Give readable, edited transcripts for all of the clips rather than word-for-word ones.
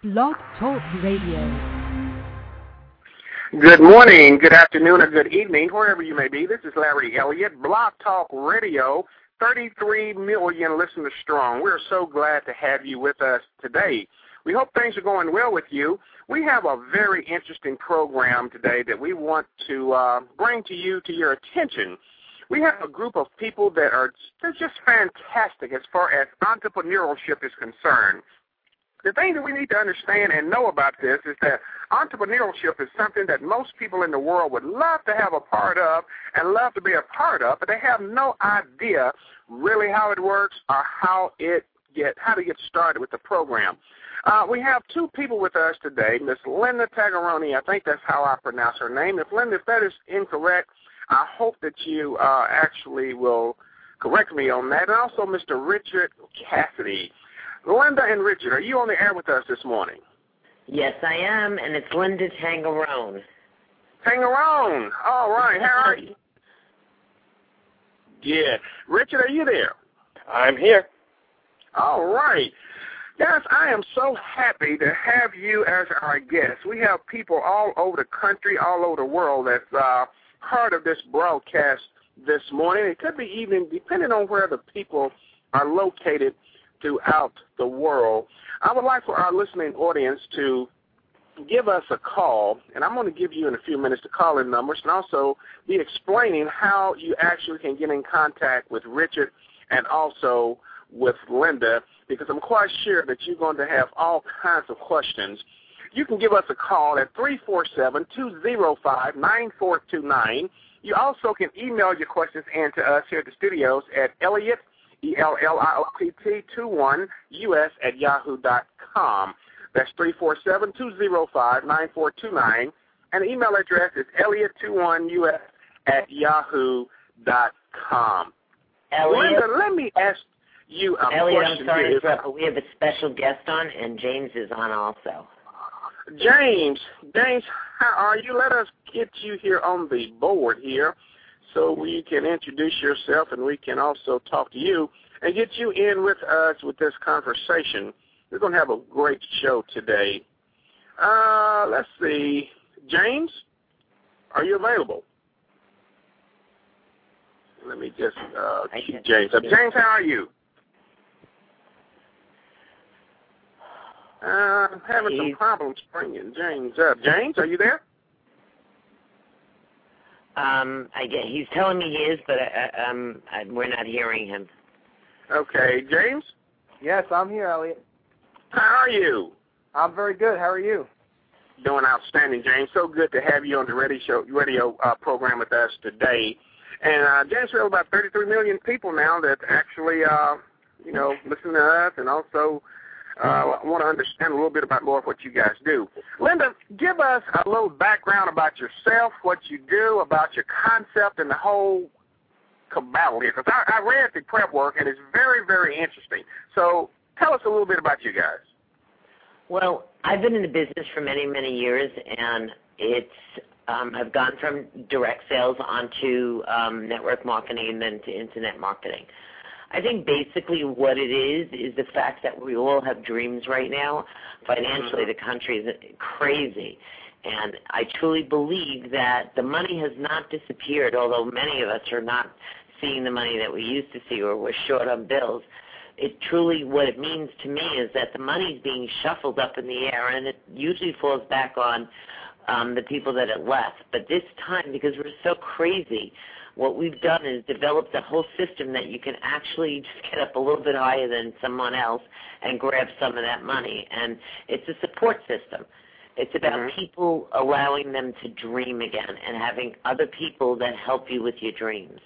Blog Talk Radio. Good morning, good afternoon, or good evening, wherever you may be. This is Larry Elliott, Blog Talk Radio, 33 million listeners strong. We're so glad to have you with us today. We hope things are going well with you. We have a very interesting program today that we want to bring to you, to your attention. We have a group of people that they're just fantastic as far as entrepreneurship is concerned. The thing that we need to understand and know about this is that entrepreneurship is something that most people in the world would love to have a part of and love to be a part of, but they have no idea really how it works or how to get started with the program. We have two people with us today, Miss Linda Tagaroni. I think that's how I pronounce her name. If that is incorrect, I hope that you actually will correct me on that. And also Mr. Richard Cassidy. Linda and Richard, are you on the air with us this morning? Yes, I am, and it's Linda Tangarone. Tangarone. All right. How are you? Yeah. Richard, are you there? I'm here. All right. Guys, I am so happy to have you as our guest. We have people all over the country, all over the world that's part of this broadcast this morning. It could be even, depending on where the people are located throughout the world. I would like for our listening audience to give us a call, and I'm going to give you in a few minutes the call-in numbers and also be explaining how you actually can get in contact with Richard and also with Linda, because I'm quite sure that you're going to have all kinds of questions. You can give us a call at 347-205-9429. You also can email your questions in to us here at the studios at Elliott, ELLIOTT21US@yahoo.com. That's 347-205-9429. And the email address is Elliott21US@yahoo.com. Linda, let me ask you a question. I'm sorry, we have a special guest on, and James is on also. James, how are you? Let us get you here on the board here so we can introduce yourself and we can also talk to you and get you in with us with this conversation. We're going to have a great show today. Let's see. James, are you available? Let me just keep James up. James, how are you? I'm having some problems bringing James up. James, are you there? He's telling me he is, but we're not hearing him. Okay, James? Yes, I'm here, Elliot. How are you? I'm very good. How are you? Doing outstanding, James. So good to have you on the radio program with us today. And James, we have about 33 million people now that actually, listen to us and also want to understand a little bit about more of what you guys do. Linda, give us a little background about yourself, what you do, about your concept, and the whole cabal here. Because I read the prep work, and it's very, very interesting. So tell us a little bit about you guys. Well, I've been in the business for many, many years, and I've gone from direct sales onto network marketing and then to internet marketing. I think basically what it is the fact that we all have dreams right now. Financially, the country is crazy. And I truly believe that the money has not disappeared, although many of us are not seeing the money that we used to see or we're short on bills. What it means to me is that the money is being shuffled up in the air, and it usually falls back on the people that it left. But this time, because we're so crazy, what we've done is developed a whole system that you can actually just get up a little bit higher than someone else and grab some of that money. And it's a support system. It's about people allowing them to dream again and having other people that help you with your dreams.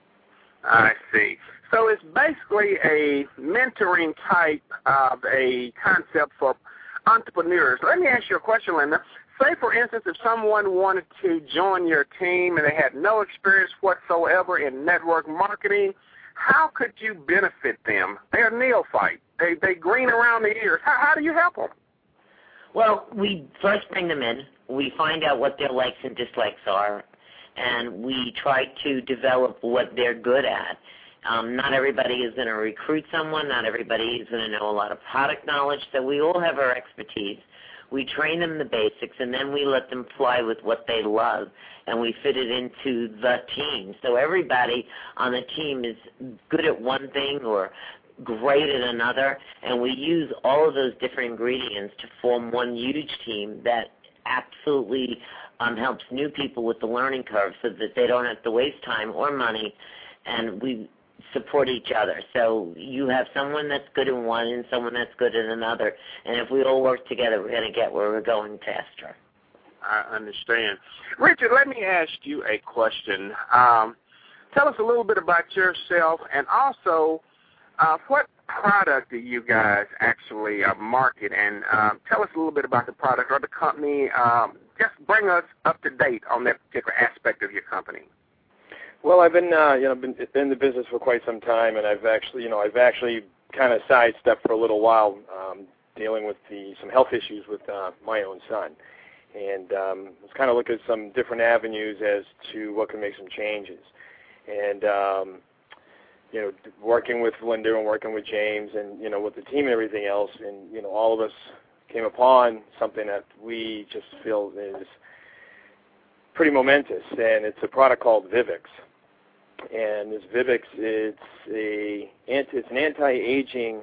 I see. So it's basically a mentoring type of a concept for entrepreneurs. Let me ask you a question, Linda. Say, for instance, if someone wanted to join your team and they had no experience whatsoever in network marketing, how could you benefit them? They're neophyte. They green around the ears. How do you help them? Well, we first bring them in. We find out what their likes and dislikes are, and we try to develop what they're good at. Not everybody is going to recruit someone. Not everybody is going to know a lot of product knowledge. So we all have our expertise. We train them the basics, and then we let them fly with what they love, and we fit it into the team. So everybody on the team is good at one thing or great at another, and we use all of those different ingredients to form one huge team that absolutely helps new people with the learning curve so that they don't have to waste time or money, and we support each other. So you have someone that's good in one and someone that's good in another, and if we all work together, we're going to get where we're going faster. I understand. Richard, let me ask you a question. Tell us a little bit about yourself, and also what product do you guys actually market, and tell us a little bit about the product or the company. Just bring us up to date on that particular aspect of your company. Well, I've been been in the business for quite some time, and I've actually kind of sidestepped for a little while, dealing with some health issues with my own son, and was kind of looking at some different avenues as to what can make some changes, and working with Linda and working with James and with the team and everything else, and all of us came upon something that we just feel is pretty momentous, and it's a product called Vivix. And this Vivix, it's an anti-aging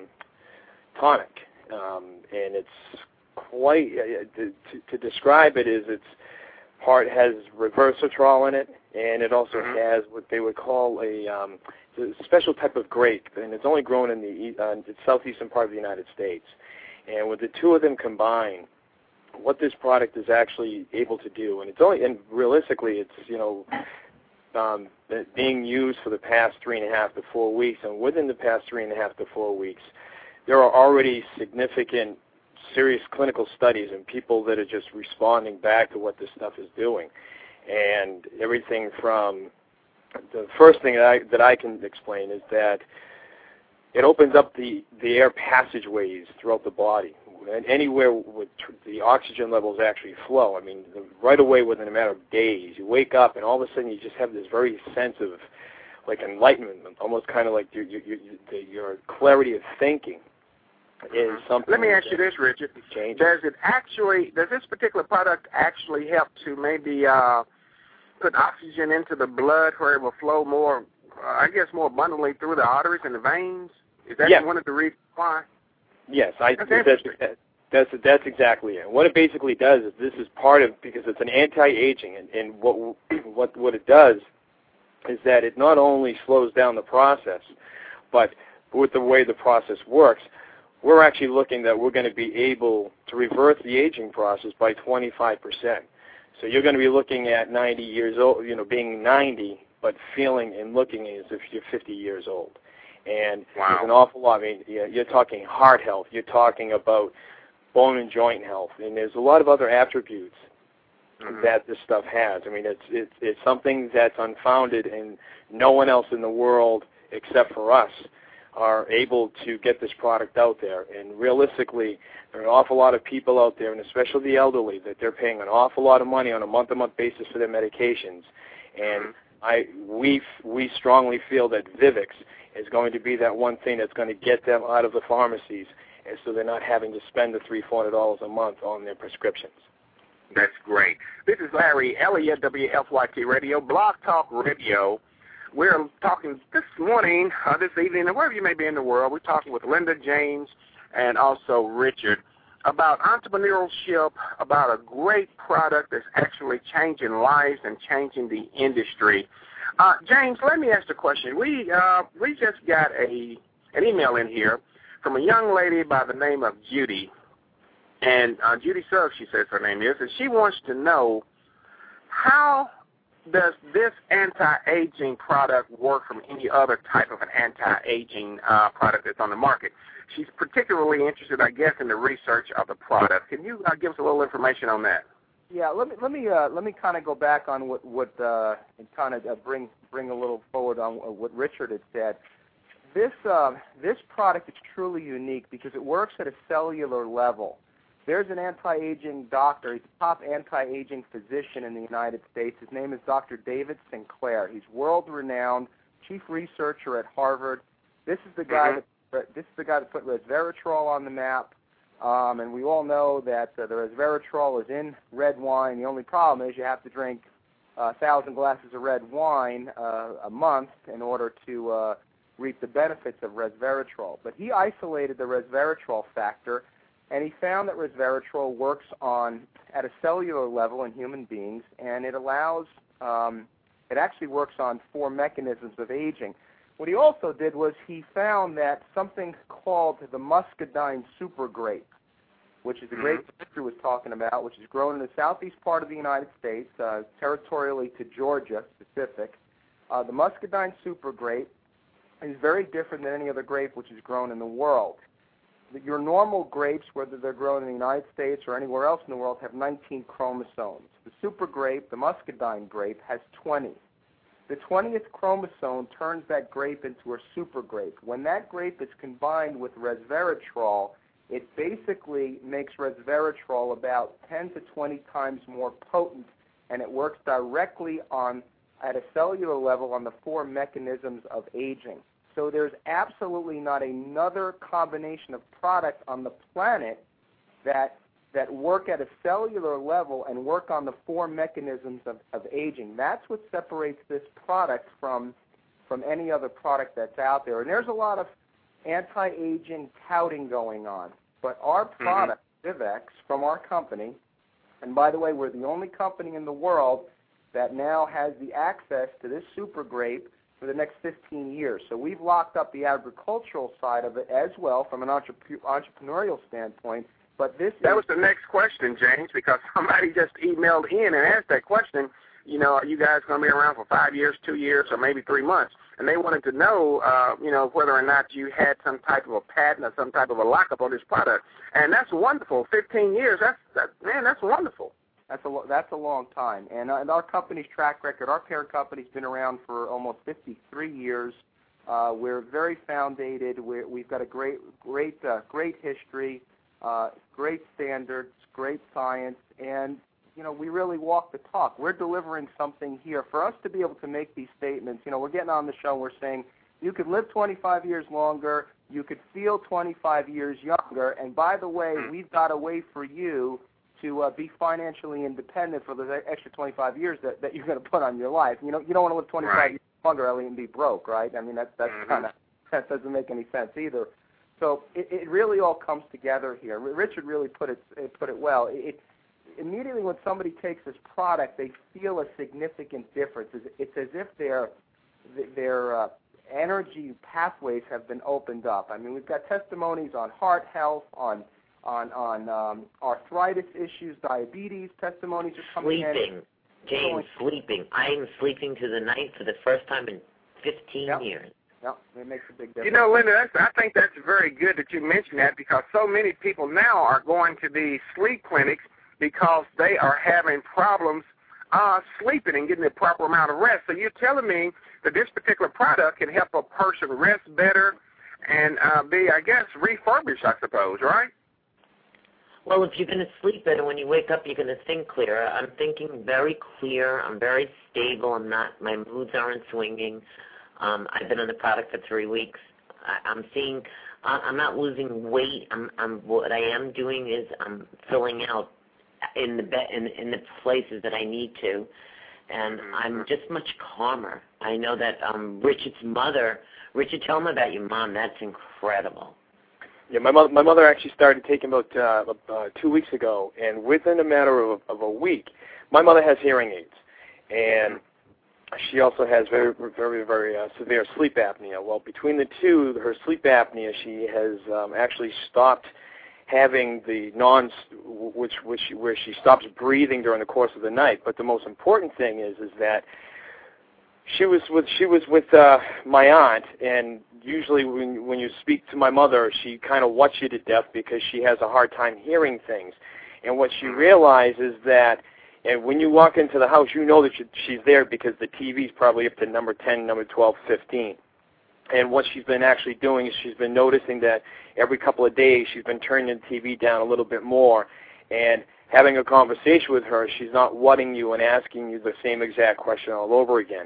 tonic, and it's quite to describe it is has resveratrol in it, and it also has what they would call a special type of grape, and it's only grown in the southeastern part of the United States. And with the two of them combined, what this product is actually able to do, and realistically, it's being used for the past 3.5 to 4 weeks, and within the past 3.5 to 4 weeks, there are already significant, serious clinical studies and people that are just responding back to what this stuff is doing, and everything from the first thing that I can explain is that it opens up the air passageways throughout the body, and anywhere with the oxygen levels actually flow. I mean, right away within a matter of days, you wake up and all of a sudden you just have this very sense of like enlightenment, almost kind of like your clarity of thinking is something. Let me ask you this, Richard. Does this particular product actually help to maybe put oxygen into the blood where it will flow more, more abundantly through the arteries and the veins? Is that one of the reasons why? Yes, that's exactly it. What it basically does is this is part of, because it's an anti-aging, and what it does is that it not only slows down the process, but with the way the process works, we're actually looking that we're going to be able to reverse the aging process by 25%. So you're going to be looking at 90 years old, being 90, but feeling and looking as if you're 50 years old. And there's an awful lot. I mean, you're talking heart health. You're talking about bone and joint health. And there's a lot of other attributes that this stuff has. I mean, it's something that's unfounded, and no one else in the world except for us are able to get this product out there. And realistically, there are an awful lot of people out there, and especially the elderly, that they're paying an awful lot of money on a month-to-month basis for their medications. And we strongly feel that Vivix is going to be that one thing that's going to get them out of the pharmacies, and so they're not having to spend the $300-400 a month on their prescriptions. That's great. This is Larry Elliott, WFYT Radio, Blog Talk Radio. We're talking this morning, this evening, and wherever you may be in the world, we're talking with Linda, James, and also Richard about entrepreneurship, about a great product that's actually changing lives and changing the industry. James, let me ask the question. We just got an email in here from a young lady by the name of Judy, and Judy Suggs, she says her name is, and she wants to know, how does this anti-aging product work from any other type of an anti-aging product that's on the market? She's particularly interested, I guess, in the research of the product. Can you give us a little information on that? Yeah, let me kind of go back on what and kind of bring a little forward on what Richard had said. This product is truly unique because it works at a cellular level. There's an anti-aging doctor. He's a top anti-aging physician in the United States. His name is Dr. David Sinclair. He's world-renowned, chief researcher at Harvard. This is the guy that put resveratrol on the map. And we all know that the resveratrol is in red wine. The only problem is you have to drink 1,000 glasses of red wine a month in order to reap the benefits of resveratrol. But he isolated the resveratrol factor, and he found that resveratrol works at a cellular level in human beings, and it actually works on 4 mechanisms of aging. What he also did was he found that something called the muscadine super grape, which is the grape that Victor was talking about, which is grown in the southeast part of the United States, territorially to Georgia specific. The muscadine super grape is very different than any other grape which is grown in the world. Your normal grapes, whether they're grown in the United States or anywhere else in the world, have 19 chromosomes. The super grape, the muscadine grape, has 20. The 20th chromosome turns that grape into a super grape. When that grape is combined with resveratrol, it basically makes resveratrol about 10 to 20 times more potent, and it works directly at a cellular level on the 4 mechanisms of aging. So there's absolutely not another combination of products on the planet that work at a cellular level and work on the 4 mechanisms of aging. That's what separates this product from any other product that's out there. And there's a lot of anti-aging touting going on. But our product, Vivex, from our company, and by the way, we're the only company in the world that now has the access to this super grape for the next 15 years. So we've locked up the agricultural side of it as well from an entrepreneurial standpoint. But that was the next question, James, because somebody just emailed in and asked that question. Are you guys going to be around for 5 years, 2 years, or maybe 3 months? And they wanted to know, whether or not you had some type of a patent or some type of a lockup on this product. And that's wonderful. 15 years, that's wonderful. That's a long time. And our company's track record, our parent company's been around for almost 53 years. We're very founded. We've got a great history, great standards, great science, and we really walk the talk. We're delivering something here. For us to be able to make these statements, we're getting on the show, we're saying you could live 25 years longer, you could feel 25 years younger, and by the way, we've got a way for you to be financially independent for the extra 25 years that you're going to put on your life. You don't want to live 25 years longer, Ellie, and be broke, right? I mean, that doesn't make any sense either. So it really all comes together here. Richard really put it well. Immediately when somebody takes this product, they feel a significant difference. It's as if their energy pathways have been opened up. I mean, we've got testimonies on heart health, on arthritis issues, diabetes. Testimonies are coming in. James, sleeping. I am sleeping through the night for the first time in 15 years. Yeah, it makes a big difference. Linda, I think that's very good that you mentioned that, because so many people now are going to these sleep clinics because they are having problems sleeping and getting the proper amount of rest. So you're telling me that this particular product can help a person rest better and be, I guess, refurbished, I suppose, right? Well, if you're going to sleep better, when you wake up, you're going to think clearer. I'm thinking very clear. I'm very stable. My moods aren't swinging. I've been on the product for 3 weeks. I'm not losing weight. What I am doing is I'm filling out in the places that I need to, and I'm just much calmer. I know that Richard, tell me about your mom. That's incredible. Yeah, my mother actually started taking about 2 weeks ago, and within a matter of a week, my mother has hearing aids, and she also has very, very, very severe sleep apnea. Well, between the two, her sleep apnea, she has actually stopped having the where she stops breathing during the course of the night. But the most important thing is that she was with my aunt, and usually when you speak to my mother, she kind of whuts you to death because she has a hard time hearing things. And what she realized is that when you walk into the house, you know that she's there because the TV's probably up to number 10, number 12, 15. And what she's been actually doing is she's been noticing that every couple of days she's been turning the TV down a little bit more and having a conversation with her. She's not wutting you and asking you the same exact question all over again.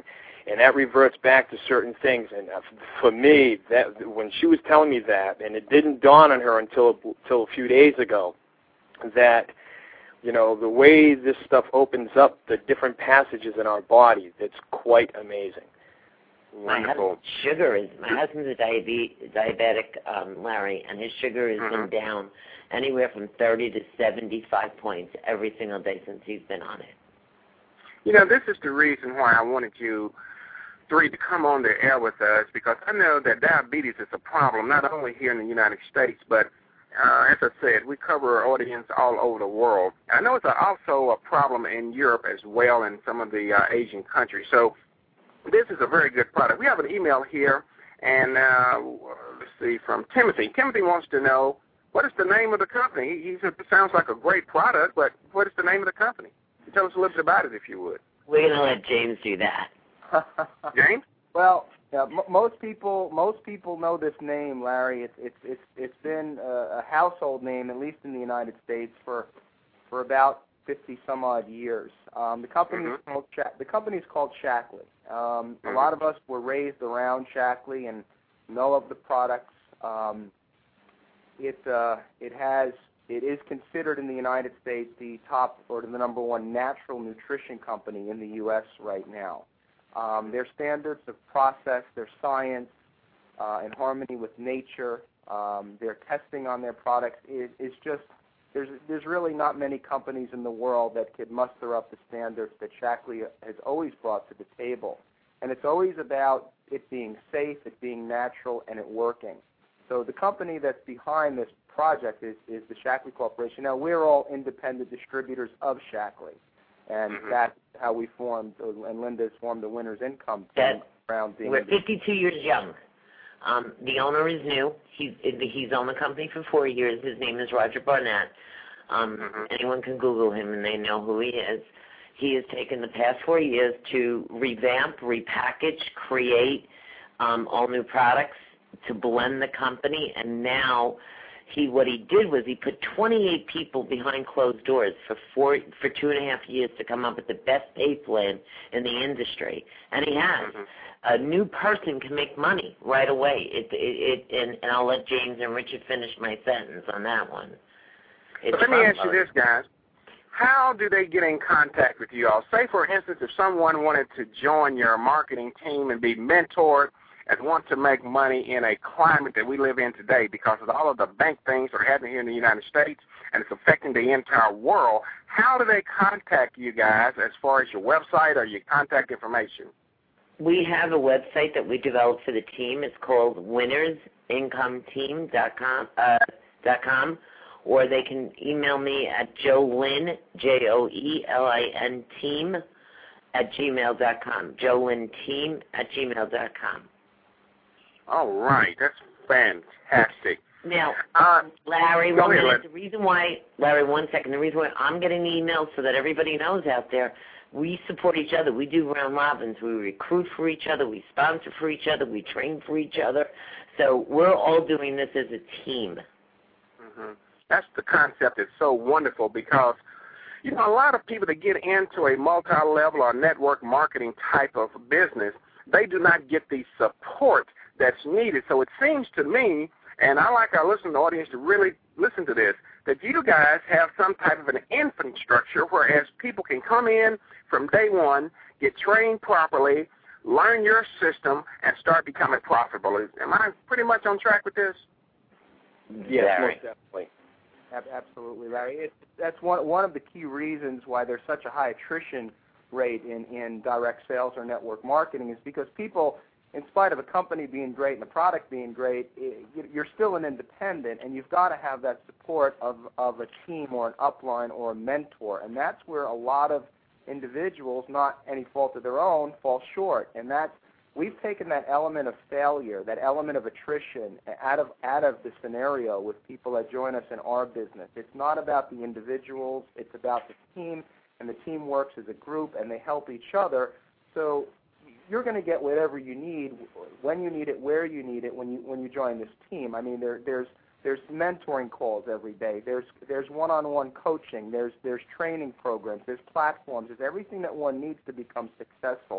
And that reverts back to certain things. And for me, that when she was telling me that, and it didn't dawn on her until a few days ago, that, you know, the way this stuff opens up the different passages in our body, it's quite amazing. Wonderful. My husband's a diabetic, Larry, and his sugar has been down anywhere from 30 to 75 points every single day since he's been on it. You know, this is the reason why I wanted you three to come on the air with us, because I know that diabetes is a problem, not only here in the United States, but as I said, we cover our audience all over the world. I know it's also a problem in Europe as well, and some of the Asian countries. So this is a very good product. We have an email here, and let's see, from Timothy. Timothy wants to know, what is the name of the company? He said it sounds like a great product, but what is the name of the company? Tell us a little bit about it, if you would. We're going to let James do that. James? Well, most people know this name, Larry. It's been a household name, at least in the United States, for about 50 some odd years. The company is called Shaklee. A lot of us were raised around Shaklee and know of the products. It is considered in the United States the top or the number one natural nutrition company in the U.S. right now. Their standards of process, their science, in harmony with nature, their testing on their products is just, there's really not many companies in the world that could muster up the standards that Shaklee has always brought to the table. And it's always about it being safe, it being natural, and it working. So the company that's behind this project is the Shaklee Corporation. Now, we're all independent distributors of Shaklee, and that's how we formed, and Linda's formed the Winners Income Team. We're 52 years young. The owner is new. He's owned the company for 4 years. His name is Roger Barnett. Anyone can Google him, and they know who he is. He has taken the past 4 years to revamp, repackage, create all new products, to blend the company, and now what he did was he put 28 people behind closed doors for 2.5 years to come up with the best pay plan in the industry, and he has. A new person can make money right away. And I'll let James and Richard finish my sentence on that one. Let me ask you this, guys. How do they get in contact with you all? Say, for instance, if someone wanted to join your marketing team and be mentored and want to make money in a climate that we live in today, because of all of the bank things that are happening here in the United States and it's affecting the entire world, how do they contact you guys as far as your website or your contact information? We have a website that we developed for the team. It's called winnersincometeam.com, or they can email me at JoeLynn, JoeLin team @gmail.com, JoeLynTeam@gmail.com. All right, that's fantastic. Now, Larry, the reason why I'm getting the emails so that everybody knows out there, we support each other. We do round robins. We recruit for each other. We sponsor for each other. We train for each other. So we're all doing this as a team. That's the concept. It's so wonderful because, you know, a lot of people that get into a multi-level or network marketing type of business, they do not get the support that's needed. So it seems to me, and I like our listening audience to really listen to this, that you guys have some type of an infrastructure whereas people can come in from day one, get trained properly, learn your system, and start becoming profitable. Am I pretty much on track with this? Yes, most definitely. Absolutely, Larry. That's one of the key reasons why there's such a high attrition rate in direct sales or network marketing is because people, in spite of a company being great and the product being great, you're still an independent, and you've got to have that support of a team or an upline or a mentor, and that's where a lot of individuals, not any fault of their own, fall short. And we've taken that element of failure, that element of attrition out of the scenario with people that join us in our business. It's not about the individuals, it's about the team, and the team works as a group, and they help each other. So you're going to get whatever you need, when you need it, where you need it, when you join this team. I mean, there's mentoring calls every day. There's one-on-one coaching. There's training programs. There's platforms. There's everything that one needs to become successful.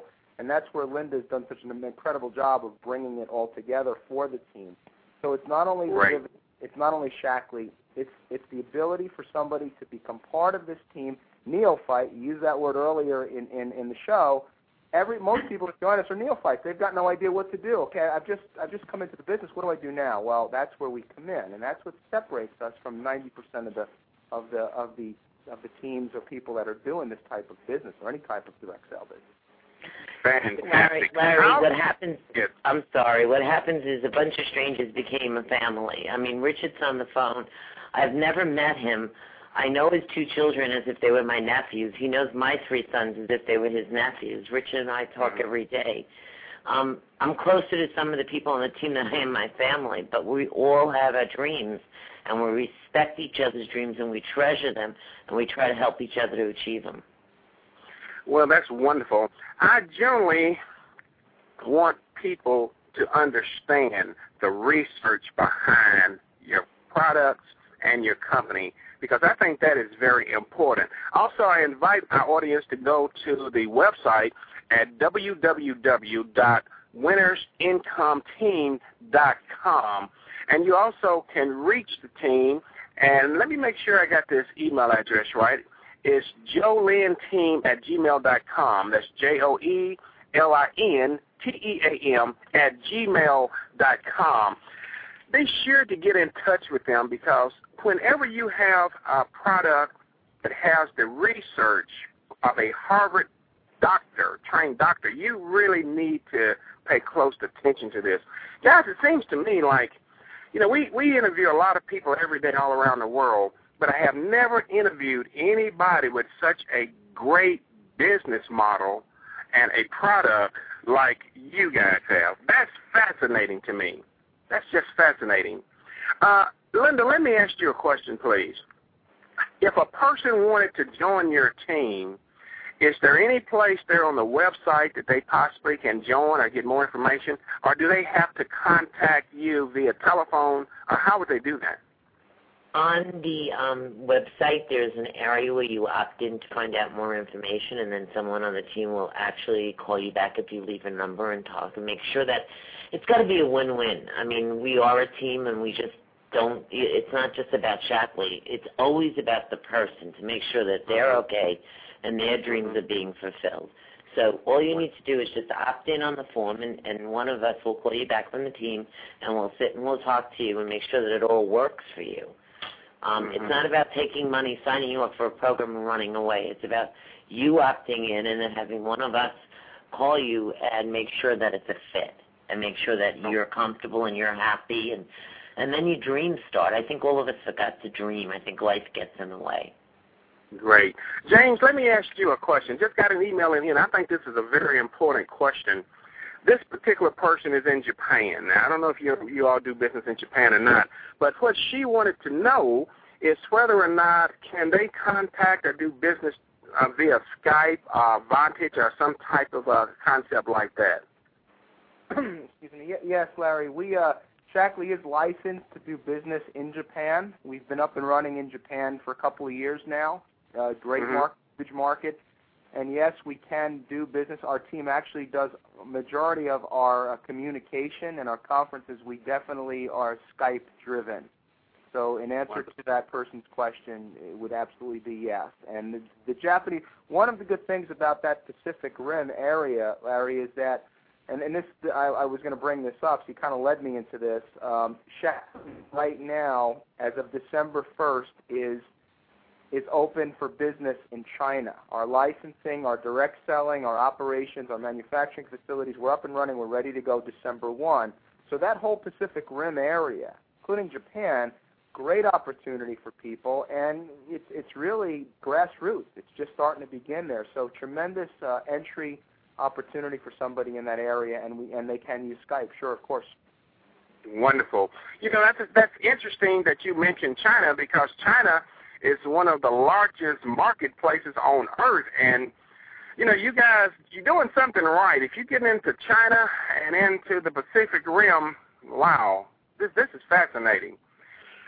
And that's where Linda's done such an incredible job of bringing it all together for the team. So it's not only it's not only Shackley, it's the ability for somebody to become part of this team, neophyte. You used that word earlier in the show. Most people that join us are neophytes. They've got no idea what to do. Okay, I've just come into the business. What do I do now? Well, that's where we come in, and that's what separates us from 90% of the teams or people that are doing this type of business or any type of direct sale business. Fantastic. Larry, what happens? Yes. I'm sorry. What happens is a bunch of strangers became a family. I mean, Richard's on the phone. I've never met him. I know his two children as if they were my nephews. He knows my three sons as if they were his nephews. Richard and I talk every day. I'm closer to some of the people on the team than I am my family, but we all have our dreams, and we respect each other's dreams, and we treasure them, and we try to help each other to achieve them. Well, that's wonderful. I generally want people to understand the research behind your products and your company, because I think that is very important. Also, I invite our audience to go to the website at www.winnersincometeam.com, and you also can reach the team. And let me make sure I got this email address right. It's joelinteam@gmail.com. That's JOELINTEAM@gmail.com. Be sure to get in touch with them, because whenever you have a product that has the research of a Harvard trained doctor, you really need to pay close attention to this. Guys, it seems to me like, we interview a lot of people every day all around the world, but I have never interviewed anybody with such a great business model and a product like you guys have. That's fascinating to me. That's just fascinating. Linda, let me ask you a question, please. If a person wanted to join your team, is there any place there on the website that they possibly can join or get more information, or do they have to contact you via telephone, or how would they do that? On the website, there's an area where you opt in to find out more information, and then someone on the team will actually call you back if you leave a number and talk and make sure that it's got to be a win-win. I mean, we are a team, and we just don't – it's not just about Shackley. It's always about the person, to make sure that they're okay and their dreams are being fulfilled. So all you need to do is just opt in on the form, and one of us will call you back from the team, and we'll sit and we'll talk to you and make sure that it all works for you. It's not about taking money, signing you up for a program and running away. It's about you opting in and then having one of us call you and make sure that it's a fit and make sure that you're comfortable and you're happy, and then your dreams start. I think all of us forgot to dream. I think life gets in the way. Great. James, let me ask you a question. Just got an email in here, and I think this is a very important question. This particular person is in Japan. Now, I don't know if you all do business in Japan or not, but what she wanted to know is whether or not can they contact or do business via Skype, Vantage, or some type of concept like that. Excuse me. Yes, Larry. Shackley is licensed to do business in Japan. We've been up and running in Japan for a couple of years now. Great huge market. And yes, we can do business. Our team actually does a majority of our communication and our conferences. We definitely are Skype-driven. So in answer to that person's question, it would absolutely be yes. And the Japanese, one of the good things about that Pacific Rim area, Larry, is that, and this I was going to bring this up, so you kind of led me into this. Shackley right now, as of December 1st, is open for business in China. Our licensing, our direct selling, our operations, our manufacturing facilities, we're up and running. We're ready to go December 1. So that whole Pacific Rim area, including Japan, great opportunity for people, and it's really grassroots. It's just starting to begin there. So tremendous entry opportunity for somebody in that area, and they can use Skype. Sure, of course. Wonderful. That's interesting that you mentioned China, because China is one of the largest marketplaces on earth, and you guys, you're doing something right. If you get into China and into the Pacific Rim, wow, this is fascinating.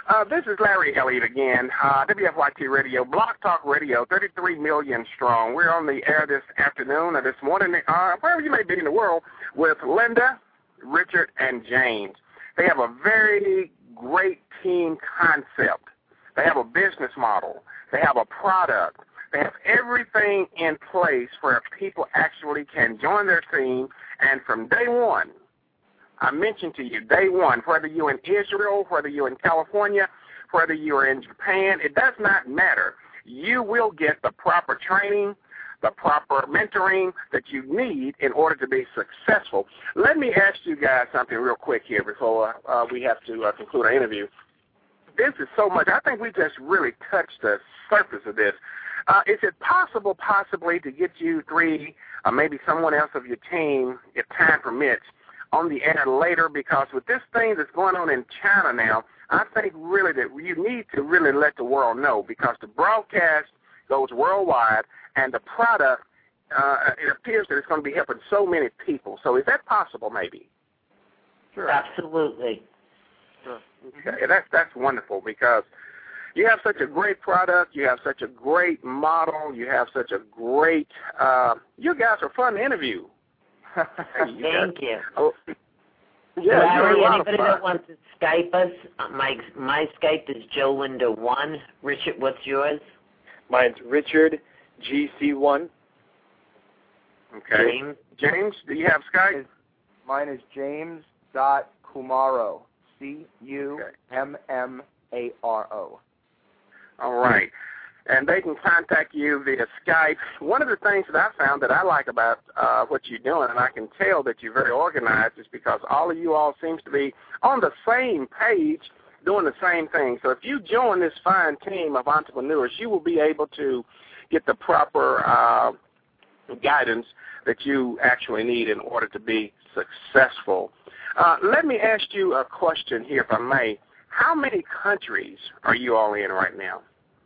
This is Larry Elliott again, WFYT Radio, Blog Talk Radio, 33 million strong. We're on the air this afternoon or this morning, wherever you may be in the world, with Linda, Richard, and James. They have a very great team concept. They have a business model. They have a product. They have everything in place where people actually can join their team, and from day one, I mentioned to you, day one, whether you're in Israel, whether you're in California, whether you're in Japan, it does not matter. You will get the proper training, the proper mentoring that you need in order to be successful. Let me ask you guys something real quick here before we have to conclude our interview. This is so much. I think we just really touched the surface of this. Is it possible possibly to get you three or maybe someone else of your team, if time permits, on the air later? Because with this thing that's going on in China now, I think really that you need to really let the world know, because the broadcast goes worldwide and the product, it appears that it's going to be helping so many people. So is that possible maybe? Sure. Absolutely. Sure. Okay, that's wonderful, because you have such a great product, you have such a great model, you have such a great, you guys are fun to interview. Thank you. Oh, yeah, Larry, anybody that wants to Skype us, my Skype is JoeLinda1. Richard, what's yours? Mine's Richard GC1. Okay. James, do you have Skype? Mine is James.Cummaro, Cummaro. All right. And they can contact you via Skype. One of the things that I found that I like about what you're doing, and I can tell that you're very organized, is because all of you all seems to be on the same page doing the same thing. So if you join this fine team of entrepreneurs, you will be able to get the proper guidance that you actually need in order to be successful. Let me ask you a question here, if I may. How many countries are you all in right now?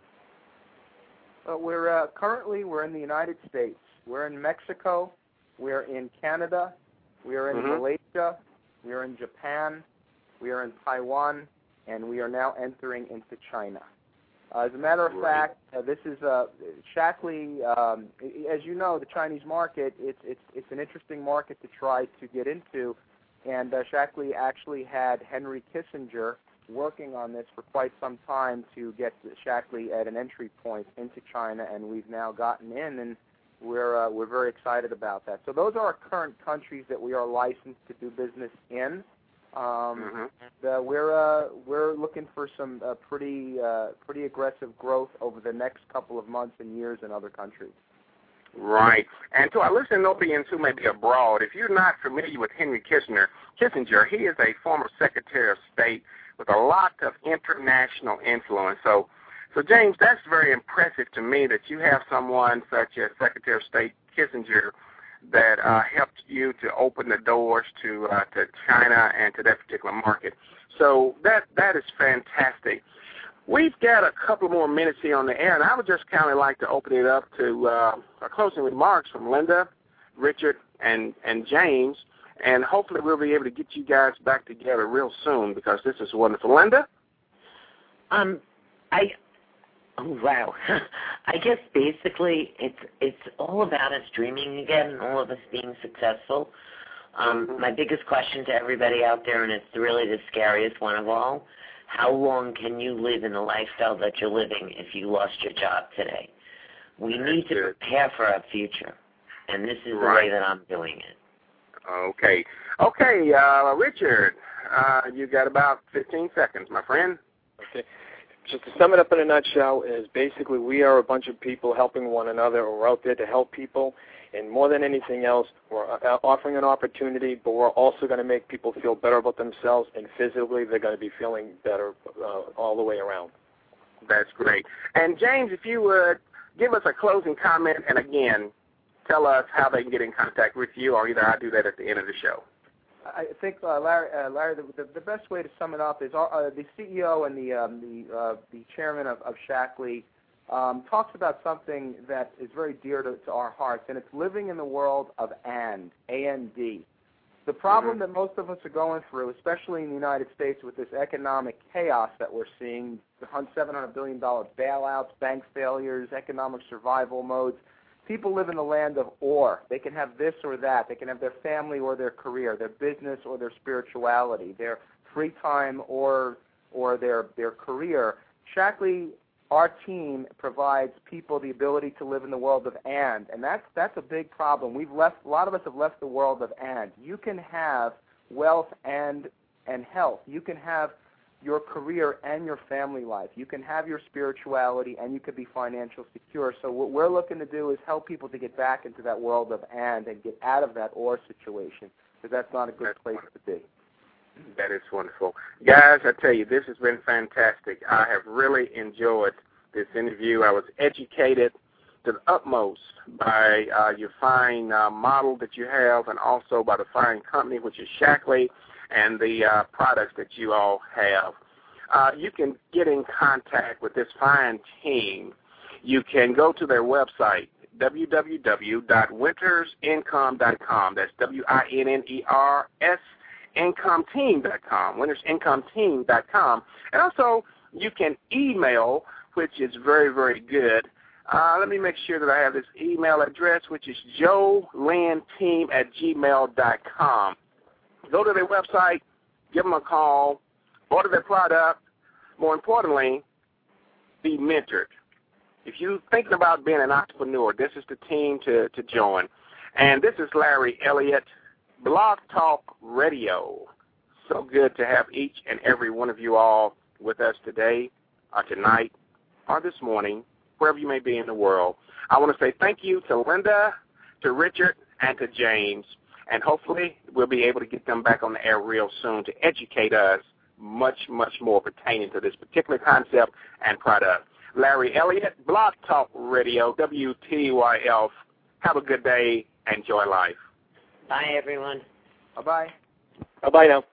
We're currently in the United States. We're in Mexico. We're in Canada. We are in Malaysia. We are in Japan. We are in Taiwan, and we are now entering into China. As a matter of fact, this is Shaklee. As you know, the Chinese market, it's an interesting market to try to get into, and Shaklee actually had Henry Kissinger working on this for quite some time to get Shaklee at an entry point into China, and we've now gotten in, and we're very excited about that. So those are our current countries that we are licensed to do business in. We're looking for some pretty aggressive growth over the next couple of months and years in other countries. Right. And to our listening audience who may be abroad, if you're not familiar with Henry Kissinger, he is a former Secretary of State with a lot of international influence. So James, that's very impressive to me that you have someone such as Secretary of State Kissinger that helped you to open the doors to China and to that particular market. So that is fantastic. We've got a couple more minutes here on the air, and I would just kind of like to open it up to our closing remarks from Linda, Richard, and James, and hopefully we'll be able to get you guys back together real soon, because this is wonderful. Linda? Wow. I guess basically it's all about us dreaming again and all of us being successful. My biggest question to everybody out there, and it's really the scariest one of all, how long can you live in the lifestyle that you're living if you lost your job today? We need to prepare for our future, and this is the way that I'm doing it. Okay, Richard, you got about 15 seconds, my friend. Okay. Just to sum it up in a nutshell is basically we are a bunch of people helping one another. We're out there to help people, and more than anything else, we're offering an opportunity, but we're also going to make people feel better about themselves, and physically they're going to be feeling better all the way around. That's great. And James, if you would give us a closing comment, and again, tell us how they can get in contact with you, or either I do that at the end of the show. I think, Larry, the best way to sum it up is the CEO and the chairman of Shaklee talks about something that is very dear to our hearts, and it's living in the world of A-N-D. The problem that most of us are going through, especially in the United States with this economic chaos that we're seeing, the $700 billion bailouts, bank failures, economic survival modes, people live in the land of or. They can have this or that. They can have their family or their career, their business or their spirituality, their free time or their career. Shaklee, our team, provides people the ability to live in the world of and that's a big problem. A lot of us have left the world of and. You can have wealth and health. You can have your career and your family life. You can have your spirituality and you can be financially secure. So what we're looking to do is help people to get back into that world of and get out of that or situation, because that's not a good place to be. That is wonderful. Guys, I tell you, this has been fantastic. I have really enjoyed this interview. I was educated to the utmost by your fine model that you have, and also by the fine company, which is Shaklee, and the products that you all have. You can get in contact with this fine team. You can go to their website, www.wintersincome.com. That's WINNERS incometeam.com, wintersincometeam.com. And also, you can email, which is very, very good. Let me make sure that I have this email address, which is joelandteam@gmail.com. Go to their website, give them a call, order their product. More importantly, be mentored. If you're thinking about being an entrepreneur, this is the team to join. And this is Larry Elliott, Blog Talk Radio. So good to have each and every one of you all with us today, or tonight, or this morning, wherever you may be in the world. I want to say thank you to Linda, to Richard, and to James, and hopefully we'll be able to get them back on the air real soon to educate us much, much more pertaining to this particular concept and product. Larry Elliott, Blog Talk Radio, WTYF. Have a good day. Enjoy life. Bye, everyone. Bye-bye. Bye-bye now.